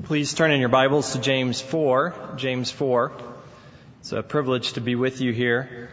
Please turn in your Bibles to James 4. James 4. It's a privilege to be with you here.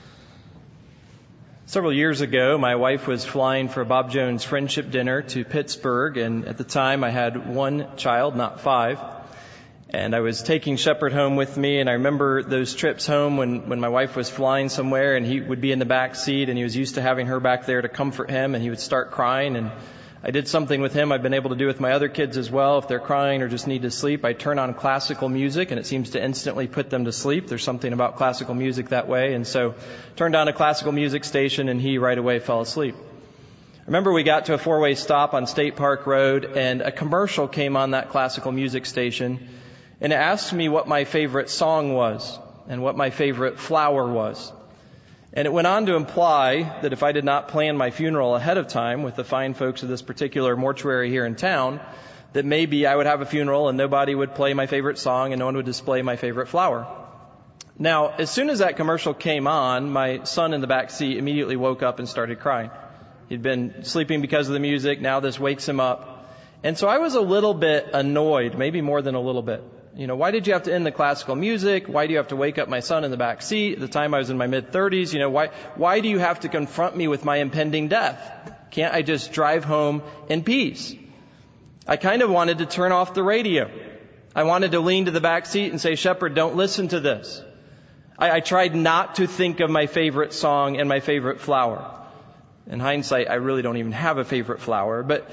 Several years ago, my wife was flying for a Bob Jones friendship dinner to Pittsburgh, and at the time I had one child, not five. And I was taking Shepard home with me, and I remember those trips home when my wife was flying somewhere, and he would be in the back seat, and he was used to having her back there to comfort him, and he would start crying, and I did something with him I've been able to do with my other kids as well. If they're crying or just need to sleep, I turn on classical music and it seems to instantly put them to sleep. There's something about classical music that way. And so turned on a classical music station and he right away fell asleep. I remember we got to a four-way stop on State Park Road and a commercial came on that classical music station and it asked me what my favorite song was and what my favorite flower was. And it went on to imply that if I did not plan my funeral ahead of time with the fine folks of this particular mortuary here in town, that maybe I would have a funeral and nobody would play my favorite song and no one would display my favorite flower. Now, as soon as that commercial came on, my son in the back seat immediately woke up and started crying. He'd been sleeping because of the music. Now this wakes him up. And so I was a little bit annoyed, maybe more than a little bit. Why did you have to end the classical music? Why do you have to wake up my son in the back seat? At the time I was in my mid-30s. Why do you have to confront me with my impending death? Can't I just drive home in peace? I kind of wanted to turn off the radio. I wanted to lean to the back seat and say, Shepard, don't listen to this. I tried not to think of my favorite song and my favorite flower. In hindsight, I really don't even have a favorite flower. But,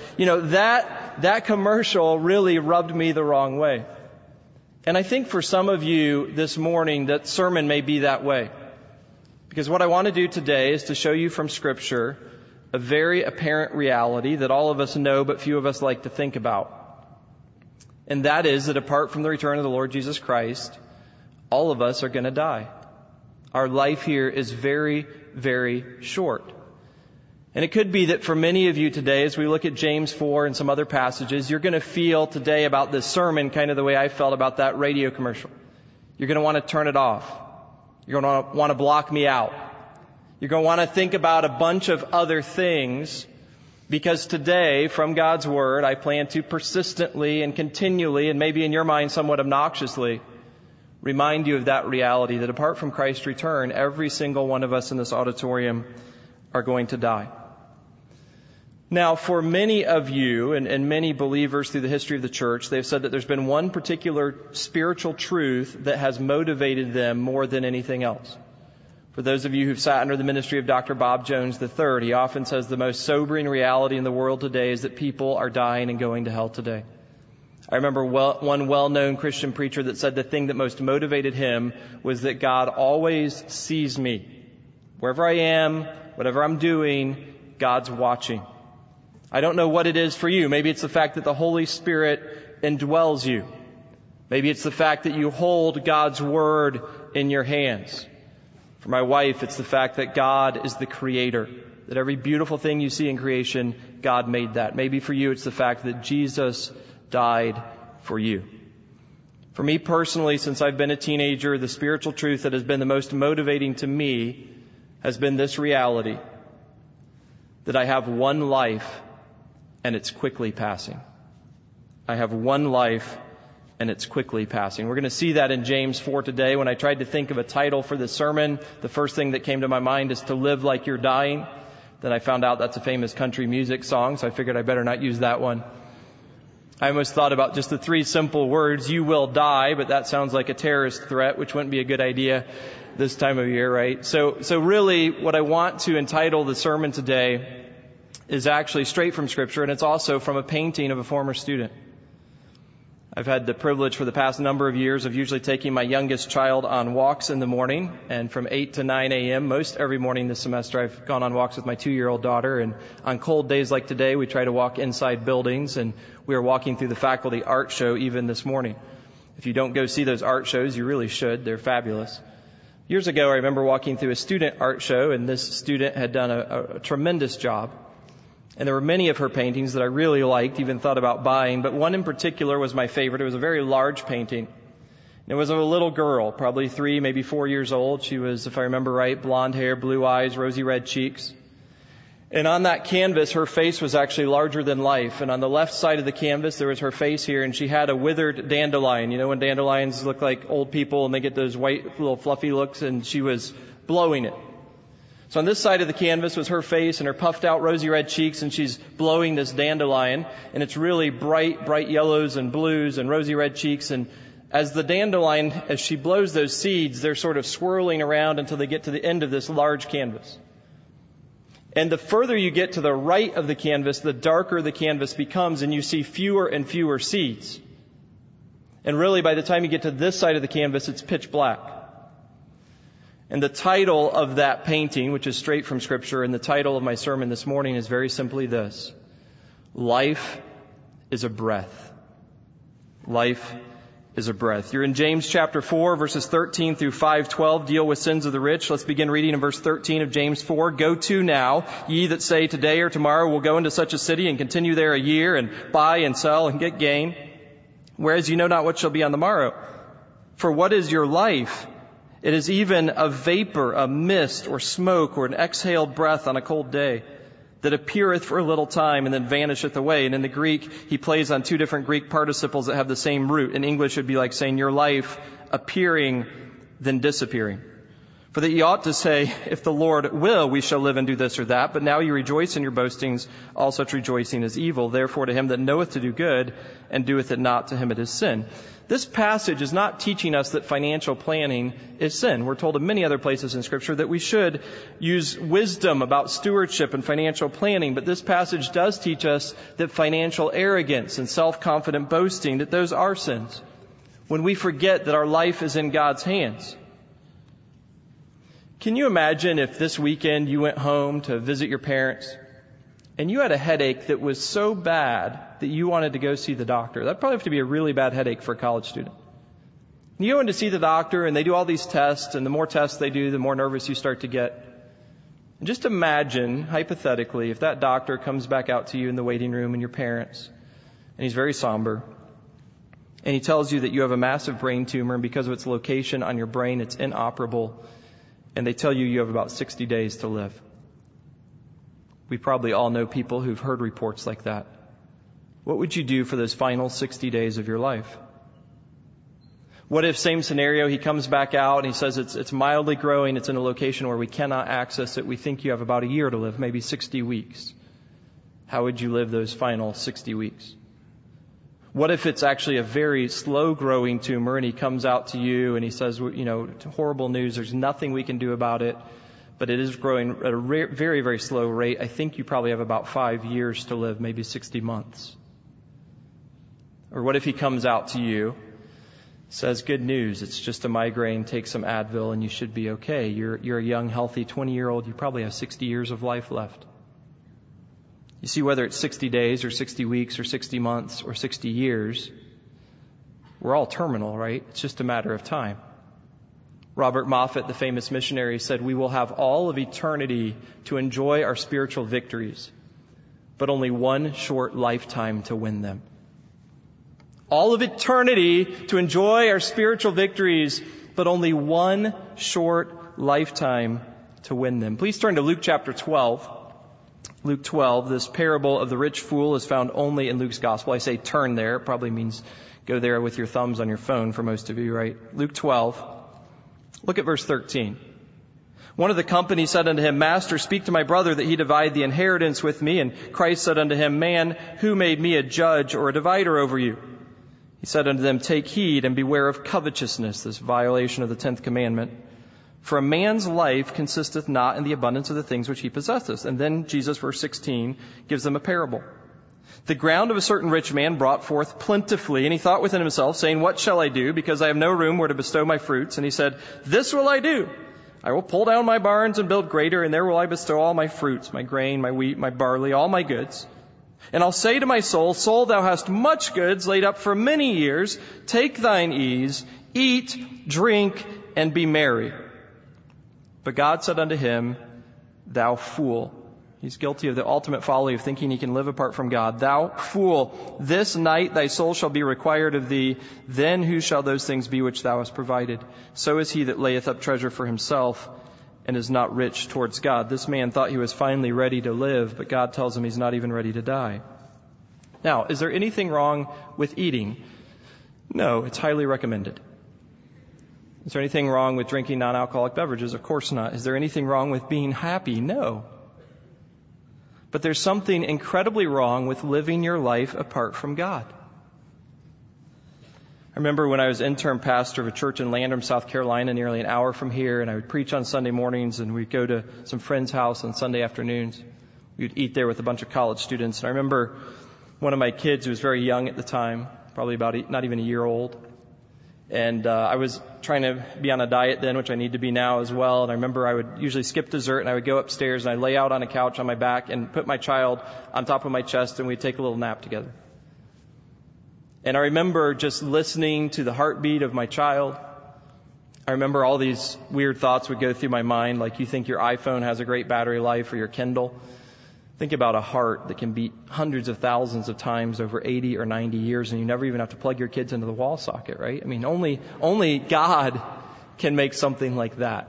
that commercial really rubbed me the wrong way. And I think for some of you this morning, that sermon may be that way. Because what I want to do today is to show you from Scripture a very apparent reality that all of us know but few of us like to think about. And that is that apart from the return of the Lord Jesus Christ, all of us are going to die. Our life here is very, very short. And it could be that for many of you today, as we look at James 4 and some other passages, you're going to feel today about this sermon kind of the way I felt about that radio commercial. You're going to want to turn it off. You're going to want to block me out. You're going to want to think about a bunch of other things because today, from God's Word, I plan to persistently and continually, and maybe in your mind somewhat obnoxiously, remind you of that reality that apart from Christ's return, every single one of us in this auditorium are going to die. Now, for many of you and many believers through the history of the church, they've said that there's been one particular spiritual truth that has motivated them more than anything else. For those of you who've sat under the ministry of Dr. Bob Jones III, he often says the most sobering reality in the world today is that people are dying and going to hell today. I remember one well-known Christian preacher that said the thing that most motivated him was that God always sees me. Wherever I am, whatever I'm doing, God's watching. I don't know what it is for you. Maybe it's the fact that the Holy Spirit indwells you. Maybe it's the fact that you hold God's Word in your hands. For my wife, it's the fact that God is the Creator. That every beautiful thing you see in creation, God made that. Maybe for you, it's the fact that Jesus died for you. For me personally, since I've been a teenager, the spiritual truth that has been the most motivating to me has been this reality. That I have one life and it's quickly passing. I have one life and it's quickly passing. We're going to see that in James 4 today. When I tried to think of a title for this sermon, the first thing that came to my mind is To Live Like You're Dying. Then I found out that's a famous country music song, so I figured I better not use that one. I almost thought about just the three simple words, you will die, but that sounds like a terrorist threat, which wouldn't be a good idea this time of year, right? So really what I want to entitle the sermon today is actually straight from Scripture, and it's also from a painting of a former student. I've had the privilege for the past number of years of usually taking my youngest child on walks in the morning, and from 8 to 9 a.m. most every morning this semester I've gone on walks with my 2-year-old daughter, and on cold days like today we try to walk inside buildings, and we are walking through the faculty art show even this morning. If you don't go see those art shows, you really should. They're fabulous. Years ago I remember walking through a student art show, and this student had done a tremendous job. And there were many of her paintings that I really liked, even thought about buying, but one in particular was my favorite. It was a very large painting. It was of a little girl, probably 3, maybe 4 years old. She was, if I remember right, blonde hair, blue eyes, rosy red cheeks. And on that canvas, her face was actually larger than life. And on the left side of the canvas, there was her face here, and she had a withered dandelion. You know when dandelions look like old people and they get those white, little fluffy looks, and she was blowing it. So on this side of the canvas was her face and her puffed out rosy red cheeks, and she's blowing this dandelion, and it's really bright yellows and blues and rosy red cheeks. And as the dandelion, as she blows those seeds, they're sort of swirling around until they get to the end of this large canvas. And the further you get to the right of the canvas, the darker the canvas becomes, and you see fewer and fewer seeds. And really, by the time you get to this side of the canvas, it's pitch black. And the title of that painting, which is straight from Scripture, and the title of my sermon this morning is very simply this: Life is a breath. Life is a breath. You're in James chapter 4, verses 13 through 5:12, deal with sins of the rich. Let's begin reading in verse 13 of James 4. Go to now, ye that say today or tomorrow we'll go into such a city and continue there a year and buy and sell and get gain, whereas you know not what shall be on the morrow. For what is your life? It is even a vapor, a mist or smoke or an exhaled breath on a cold day, that appeareth for a little time and then vanisheth away. And in the Greek, he plays on two different Greek participles that have the same root. In English, it would be like saying your life appearing, then disappearing. For that ye ought to say, if the Lord will, we shall live and do this or that. But now you rejoice in your boastings. All such rejoicing is evil. Therefore, to him that knoweth to do good and doeth it not, to him it is sin. This passage is not teaching us that financial planning is sin. We're told in many other places in Scripture that we should use wisdom about stewardship and financial planning. But this passage does teach us that financial arrogance and self-confident boasting, that those are sins, when we forget that our life is in God's hands. Can you imagine if this weekend you went home to visit your parents and you had a headache that was so bad that you wanted to go see the doctor? That'd probably have to be a really bad headache for a college student. You go in to see the doctor and they do all these tests, and the more tests they do, the more nervous you start to get. And just imagine, hypothetically, if that doctor comes back out to you in the waiting room and your parents, and he's very somber, and he tells you that you have a massive brain tumor, and because of its location on your brain, it's inoperable, and they tell you you have about 60 days to live. We probably all know people who've heard reports like that. What would you do for those final 60 days of your life? What if, same scenario, he comes back out and he says it's mildly growing, it's in a location where we cannot access it, we think you have about a year to live, maybe 60 weeks. How would you live those final 60 weeks? What if it's actually a very slow-growing tumor and he comes out to you and he says, horrible news, there's nothing we can do about it, but it is growing at a very, very slow rate. I think you probably have about 5 years to live, maybe 60 months. Or what if he comes out to you, says, good news, it's just a migraine, take some Advil and you should be okay. You're a young, healthy 20-year-old, you probably have 60 years of life left. You see, whether it's 60 days or 60 weeks or 60 months or 60 years, we're all terminal, right? It's just a matter of time. Robert Moffat, the famous missionary, said, we will have all of eternity to enjoy our spiritual victories, but only one short lifetime to win them. All of eternity to enjoy our spiritual victories, but only one short lifetime to win them. Please turn to Luke chapter 12. Luke 12, this parable of the rich fool is found only in Luke's gospel. I say turn there. It probably means go there with your thumbs on your phone for most of you, right? Luke 12. Look at verse 13. One of the company said unto him, Master, speak to my brother that he divide the inheritance with me. And Christ said unto him, Man, who made me a judge or a divider over you? He said unto them, Take heed and beware of covetousness, this violation of the 10th commandment. For a man's life consisteth not in the abundance of the things which he possesseth. And then Jesus, verse 16, gives them a parable. The ground of a certain rich man brought forth plentifully, and he thought within himself, saying, What shall I do? Because I have no room where to bestow my fruits. And he said, This will I do. I will pull down my barns and build greater, and there will I bestow all my fruits, my grain, my wheat, my barley, all my goods. And I'll say to my soul, Soul, thou hast much goods laid up for many years. Take thine ease, eat, drink, and be merry. But God said unto him, Thou fool. He's guilty of the ultimate folly of thinking he can live apart from God. Thou fool, this night thy soul shall be required of thee. Then whose shall those things be which thou hast provided? So is he that layeth up treasure for himself and is not rich towards God. This man thought he was finally ready to live, but God tells him he's not even ready to die. Now, is there anything wrong with eating? No, it's highly recommended. Is there anything wrong with drinking non-alcoholic beverages? Of course not. Is there anything wrong with being happy? No. But there's something incredibly wrong with living your life apart from God. I remember when I was intern pastor of a church in Landrum, South Carolina, nearly an hour from here, and I would preach on Sunday mornings, and we'd go to some friend's house on Sunday afternoons. We would eat there with a bunch of college students. And I remember one of my kids, who was very young at the time, probably about not even a year old, and I was trying to be on a diet then, which I need to be now as well. And I remember I would usually skip dessert, and I would go upstairs, and I'd lay out on a couch on my back and put my child on top of my chest, and we'd take a little nap together. And I remember just listening to the heartbeat of my child. I remember all these weird thoughts would go through my mind, like you think your iPhone has a great battery life or your Kindle. Think about a heart that can beat hundreds of thousands of times over 80 or 90 years, and you never even have to plug your kids into the wall socket, right? I mean, only God can make something like that.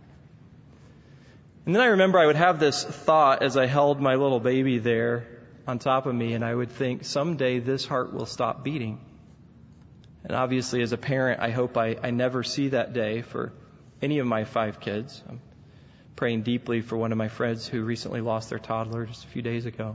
And then I remember I would have this thought as I held my little baby there on top of me, and I would think, someday this heart will stop beating. And obviously, as a parent, I hope I never see that day for any of my 5 kids. I'm praying deeply for one of my friends who recently lost their toddler just a few days ago.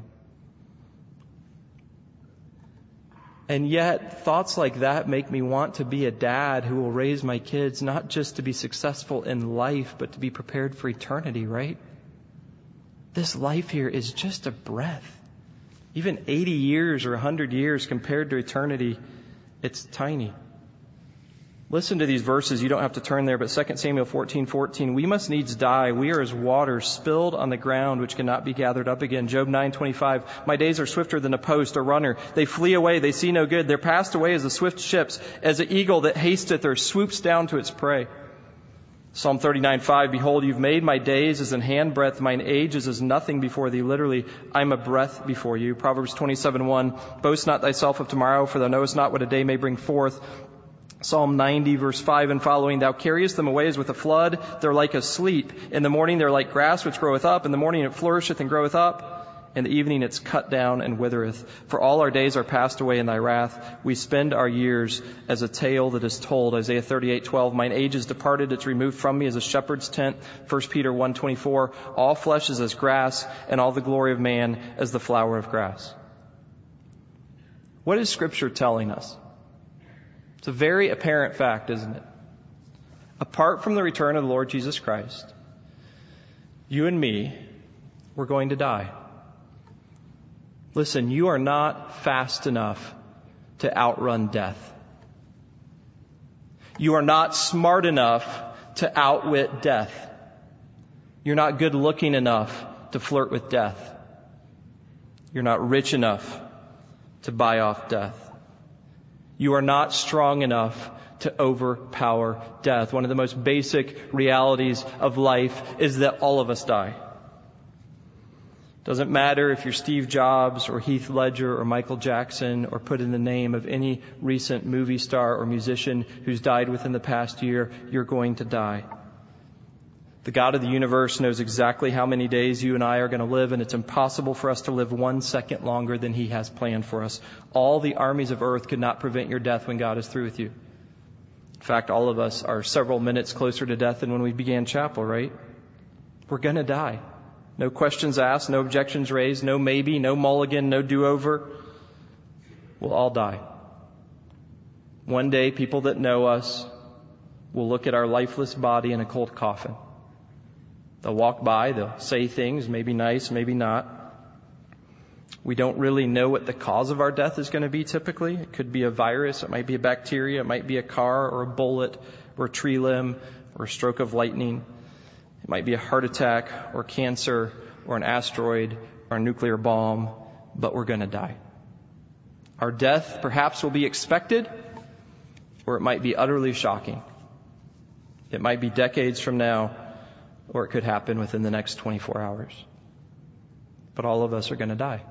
And yet, thoughts like that make me want to be a dad who will raise my kids not just to be successful in life, but to be prepared for eternity, right? This life here is just a breath. Even 80 years or 100 years compared to eternity, it's tiny. Listen to these verses. You don't have to turn there, but 2 Samuel 14:14. We must needs die. We are as water spilled on the ground, which cannot be gathered up again. Job 9:25. My days are swifter than a post, a runner. They flee away. They see no good. They're passed away as the swift ships, as the eagle that hasteth or swoops down to its prey. Psalm 39:5, behold, you've made my days as an handbreadth, mine age is as nothing before thee. Literally, I'm a breath before you. Proverbs 27:1, boast not thyself of tomorrow, for thou knowest not what a day may bring forth. Psalm 90, verse 5 and following, thou carriest them away as with a flood, they're like asleep. In the morning they're like grass which groweth up, in the morning it flourisheth and groweth up. In the evening it's cut down and withereth. For all our days are passed away in thy wrath. We spend our years as a tale that is told. Isaiah 38:12. Mine age is departed, it's removed from me as a shepherd's tent. 1 Peter 1:24. All flesh is as grass, and all the glory of man as the flower of grass. What is Scripture telling us? It's a very apparent fact, isn't it? Apart from the return of the Lord Jesus Christ, you and me, we're going to die. Listen, you are not fast enough to outrun death. You are not smart enough to outwit death. You're not good looking enough to flirt with death. You're not rich enough to buy off death. You are not strong enough to overpower death. One of the most basic realities of life is that all of us die. Doesn't matter if you're Steve Jobs or Heath Ledger or Michael Jackson or put in the name of any recent movie star or musician who's died within the past year, you're going to die. The God of the universe knows exactly how many days you and I are going to live, and it's impossible for us to live 1 second longer than He has planned for us. All the armies of earth could not prevent your death when God is through with you. In fact, all of us are several minutes closer to death than when we began chapel, right? We're going to die. No questions asked, no objections raised, no maybe, no mulligan, no do-over. We'll all die. One day, people that know us will look at our lifeless body in a cold coffin. They'll walk by, they'll say things, maybe nice, maybe not. We don't really know what the cause of our death is going to be typically. It could be a virus, it might be a bacteria, it might be a car or a bullet or a tree limb or a stroke of lightning. It might be a heart attack or cancer or an asteroid or a nuclear bomb, but we're going to die. Our death perhaps will be expected, or it might be utterly shocking. It might be decades from now, or it could happen within the next 24 hours. But all of us are going to die.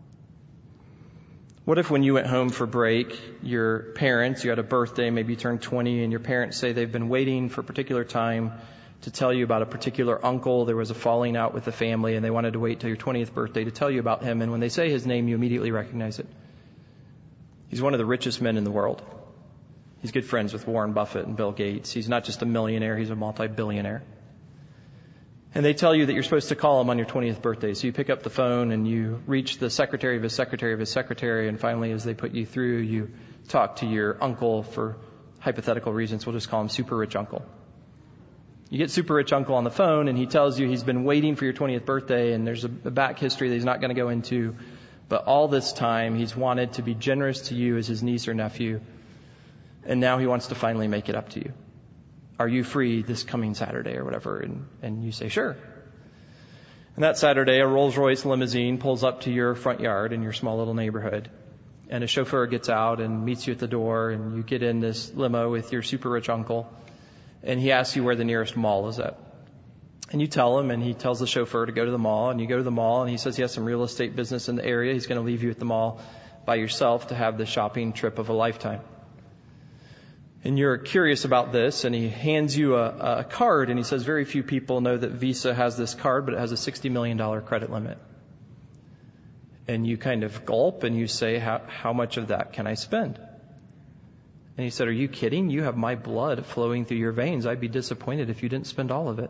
What if when you went home for break, your parents, you had a birthday, maybe you turned 20, and your parents say they've been waiting for a particular time to tell you about a particular uncle. There was a falling out with the family, and they wanted to wait till your 20th birthday to tell you about him. And when they say his name, you immediately recognize it. He's one of the richest men in the world. He's good friends with Warren Buffett and Bill Gates. He's not just a millionaire, he's a multi-billionaire. And they tell you that you're supposed to call him on your 20th birthday. So you pick up the phone and you reach the secretary of his secretary of his secretary. And finally, as they put you through, you talk to your uncle. For hypothetical reasons, we'll just call him super rich uncle. You get super rich uncle on the phone and he tells you he's been waiting for your 20th birthday, and there's a back history that he's not going to go into. But all this time he's wanted to be generous to you as his niece or nephew. And now he wants to finally make it up to you. Are you free this coming Saturday or whatever? And you say, sure. And that Saturday, a Rolls-Royce limousine pulls up to your front yard in your small little neighborhood. And a chauffeur gets out and meets you at the door, and you get in this limo with your super rich uncle. And he asks you where the nearest mall is at. And you tell him, and he tells the chauffeur to go to the mall. And you go to the mall, and he says he has some real estate business in the area. He's going to leave you at the mall by yourself to have the shopping trip of a lifetime. And you're curious about this, and he hands you a card, and he says very few people know that Visa has this card, but it has a $60 million credit limit. And you kind of gulp, and you say, how much of that can I spend? And he said, are you kidding? You have my blood flowing through your veins. I'd be disappointed if you didn't spend all of it.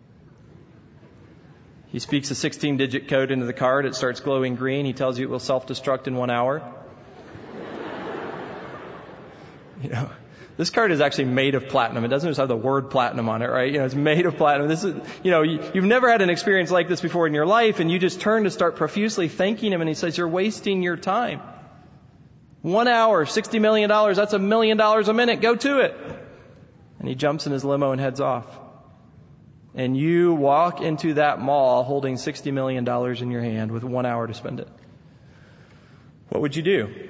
He speaks a 16-digit code into the card. It starts glowing green. He tells you it will self-destruct in 1 hour. This card is actually made of platinum. It doesn't just have the word platinum on it, right? It's made of platinum. This is, you've never had an experience like this before in your life, and you just turn to start profusely thanking him, and he says, you're wasting your time. 1 hour, $60 million, that's $1 million a minute. Go to it. And he jumps in his limo and heads off. And you walk into that mall holding $60 million in your hand with 1 hour to spend it. What would you do?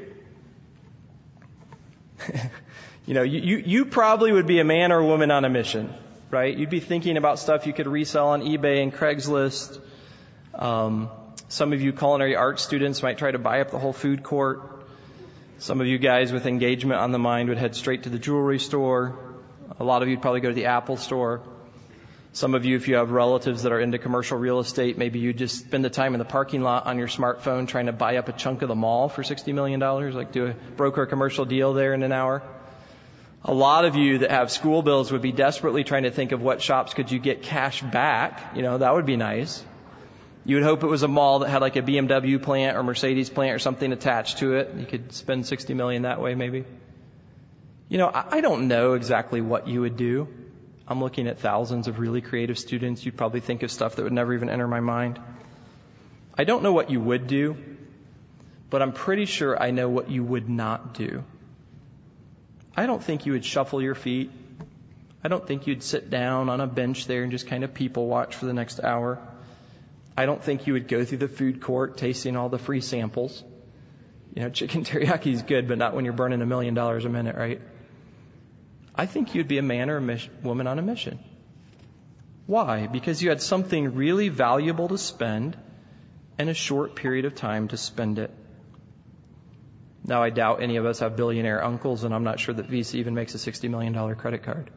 You probably would be a man or a woman on a mission, right? You'd be thinking about stuff you could resell on eBay and Craigslist. Some of you culinary arts students might try to buy up the whole food court. Some of you guys with engagement on the mind would head straight to the jewelry store. A lot of you would probably go to the Apple store. Some of you, if you have relatives that are into commercial real estate, maybe you just spend the time in the parking lot on your smartphone trying to buy up a chunk of the mall for $60 million, like do a broker a commercial deal there in an hour. A lot of you that have school bills would be desperately trying to think of what shops could you get cash back. That would be nice. You would hope it was a mall that had like a BMW plant or Mercedes plant or something attached to it. You could spend $60 million that way maybe. I don't know exactly what you would do. I'm looking at thousands of really creative students. You'd probably think of stuff that would never even enter my mind. I don't know what you would do, but I'm pretty sure I know what you would not do. I don't think you would shuffle your feet. I don't think you'd sit down on a bench there and just kind of people watch for the next hour. I don't think you would go through the food court tasting all the free samples. Chicken teriyaki is good, but not when you're burning $1 million a minute, right? I think you'd be a man or a woman on a mission. Why? Because you had something really valuable to spend and a short period of time to spend it. Now, I doubt any of us have billionaire uncles, and I'm not sure that Visa even makes a $60 million credit card.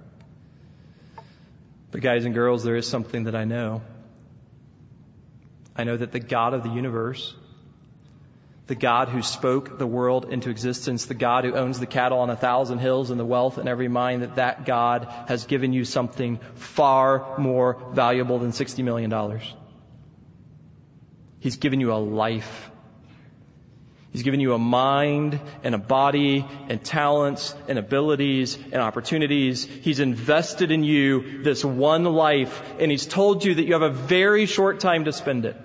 But guys and girls, there is something that I know. I know that the God of the universe, the God who spoke the world into existence, the God who owns the cattle on 1,000 hills and the wealth in every mine, that God has given you something far more valuable than $60 million. He's given you a life. He's given you a mind and a body and talents and abilities and opportunities. He's invested in you this one life, and He's told you that you have a very short time to spend it.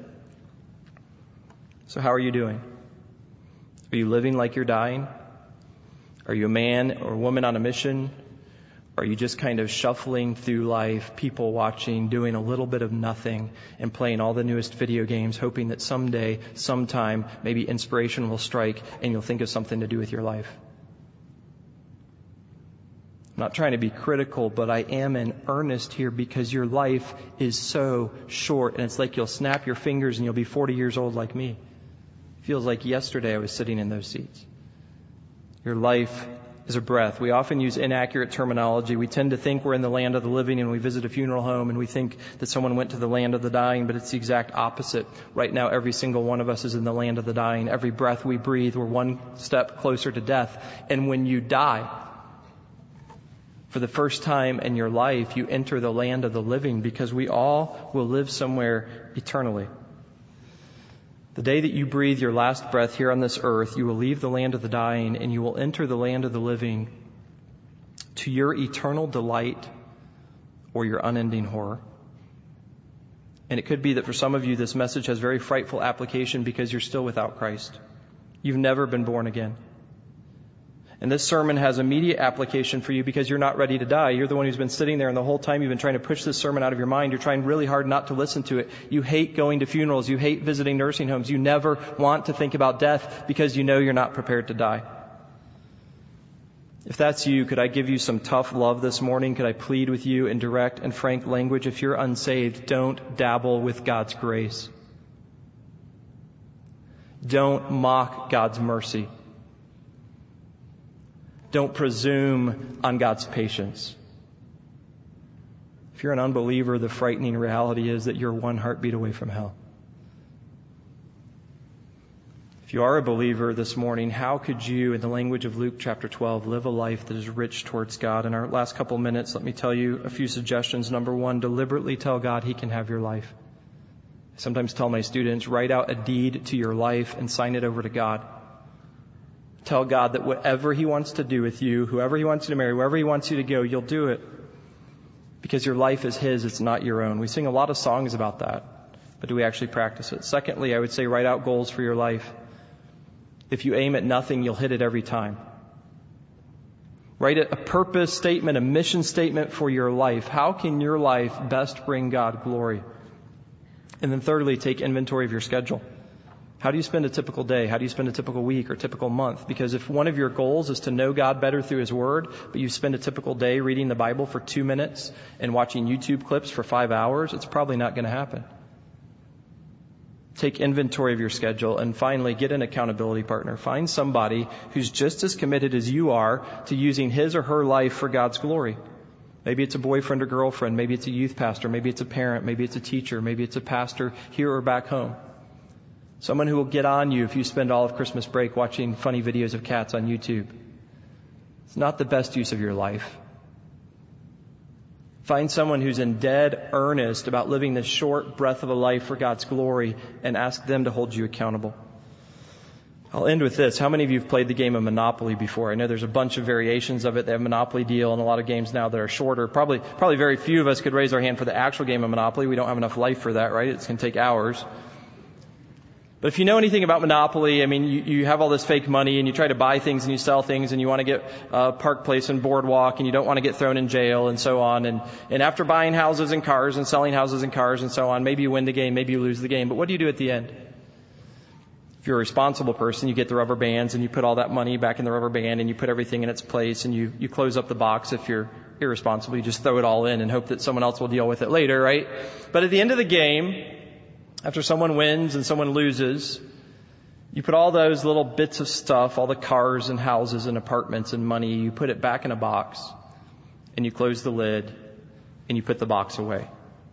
So how are you doing? Are you living like you're dying? Are you a man or a woman on a mission? Are you just kind of shuffling through life, people watching, doing a little bit of nothing, and playing all the newest video games, hoping that someday, sometime, maybe inspiration will strike and you'll think of something to do with your life? I'm not trying to be critical, but I am in earnest here because your life is so short, and it's like you'll snap your fingers and you'll be 40 years old like me. Feels like yesterday I was sitting in those seats. Your life is a breath. We often use inaccurate terminology. We tend to think we're in the land of the living and we visit a funeral home and we think that someone went to the land of the dying, but it's the exact opposite. Right now, every single one of us is in the land of the dying. Every breath we breathe, we're one step closer to death. And when you die, for the first time in your life, you enter the land of the living, because we all will live somewhere eternally. The day that you breathe your last breath here on this earth, you will leave the land of the dying and you will enter the land of the living, to your eternal delight or your unending horror. And it could be that for some of you, this message has very frightful application because you're still without Christ. You've never been born again. And this sermon has immediate application for you because you're not ready to die. You're the one who's been sitting there, and the whole time you've been trying to push this sermon out of your mind. You're trying really hard not to listen to it. You hate going to funerals. You hate visiting nursing homes. You never want to think about death because you know you're not prepared to die. If that's you, could I give you some tough love this morning? Could I plead with you in direct and frank language? If you're unsaved, don't dabble with God's grace. Don't mock God's mercy. Don't presume on God's patience. If you're an unbeliever, the frightening reality is that you're one heartbeat away from hell. If you are a believer this morning, how could you, in the language of Luke chapter 12, live a life that is rich towards God? In our last couple of minutes, let me tell you a few suggestions. Number one, deliberately tell God He can have your life. I sometimes tell my students, write out a deed to your life and sign it over to God. Tell God that whatever He wants to do with you, whoever He wants you to marry, wherever He wants you to go, you'll do it. Because your life is His, it's not your own. We sing a lot of songs about that, but do we actually practice it? Secondly, I would say write out goals for your life. If you aim at nothing, you'll hit it every time. Write a purpose statement, a mission statement for your life. How can your life best bring God glory? And then thirdly, take inventory of your schedule. How do you spend a typical day? How do you spend a typical week or typical month? Because if one of your goals is to know God better through His Word, but you spend a typical day reading the Bible for 2 minutes and watching YouTube clips for 5 hours, it's probably not going to happen. Take inventory of your schedule. And finally, get an accountability partner. Find somebody who's just as committed as you are to using his or her life for God's glory. Maybe it's a boyfriend or girlfriend. Maybe it's a youth pastor. Maybe it's a parent. Maybe it's a teacher. Maybe it's a pastor here or back home. Someone who will get on you if you spend all of Christmas break watching funny videos of cats on YouTube. It's not the best use of your life. Find someone who's in dead earnest about living this short breath of a life for God's glory and ask them to hold you accountable. I'll end with this. How many of you have played the game of Monopoly before? I know there's a bunch of variations of it. They have Monopoly Deal and a lot of games now that are shorter. Probably very few of us could raise our hand for the actual game of Monopoly. We don't have enough life for that, right? It's going to take hours. But if you know anything about Monopoly, I mean, you have all this fake money and you try to buy things and you sell things and you want to get Park Place and Boardwalk and you don't want to get thrown in jail and so on. And after buying houses and cars and selling houses and cars and so on, maybe you win the game, maybe you lose the game. But what do you do at the end? If you're a responsible person, you get the rubber bands and you put all that money back in the rubber band and you put everything in its place and you close up the box. If you're irresponsible, you just throw it all in and hope that someone else will deal with it later, right? But at the end of the game, after someone wins and someone loses, you put all those little bits of stuff, all the cars and houses and apartments and money, you put it back in a box and you close the lid and you put the box away.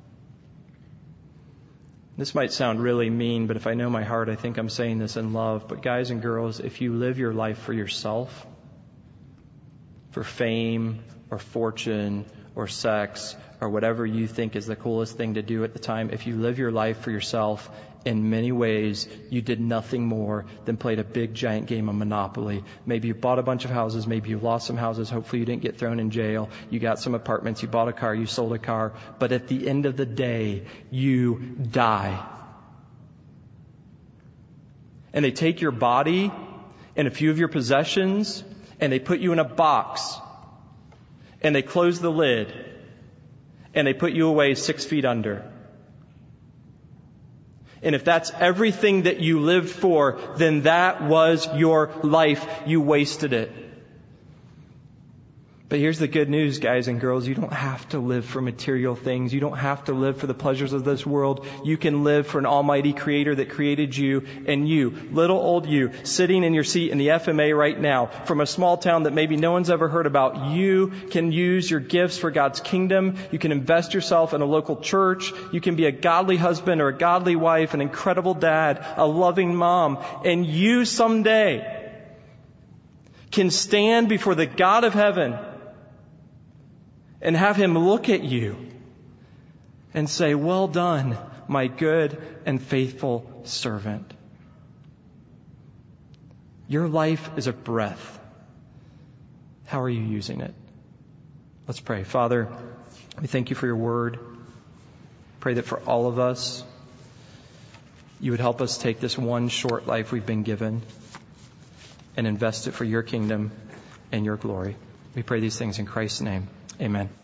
This might sound really mean, but if I know my heart, I think I'm saying this in love. But guys and girls, if you live your life for yourself, for fame or fortune or sex or whatever you think is the coolest thing to do at the time, if you live your life for yourself, in many ways, you did nothing more than played a big giant game of Monopoly. Maybe you bought a bunch of houses. Maybe you lost some houses. Hopefully you didn't get thrown in jail. You got some apartments. You bought a car. You sold a car. But at the end of the day, you die. And they take your body and a few of your possessions and they put you in a box and they close the lid and they put you away 6 feet under. And if that's everything that you lived for, then that was your life. You wasted it. But here's the good news, guys and girls. You don't have to live for material things. You don't have to live for the pleasures of this world. You can live for an almighty creator that created you, and you, little old you, sitting in your seat in the FMA right now, from a small town that maybe no one's ever heard about. You can use your gifts for God's kingdom. You can invest yourself in a local church. You can be a godly husband or a godly wife, an incredible dad, a loving mom. And you someday can stand before the God of heaven and have Him look at you and say, "Well done, my good and faithful servant." Your life is a breath. How are you using it? Let's pray. Father, we thank you for your word. Pray that for all of us, you would help us take this one short life we've been given and invest it for your kingdom and your glory. We pray these things in Christ's name. Amen.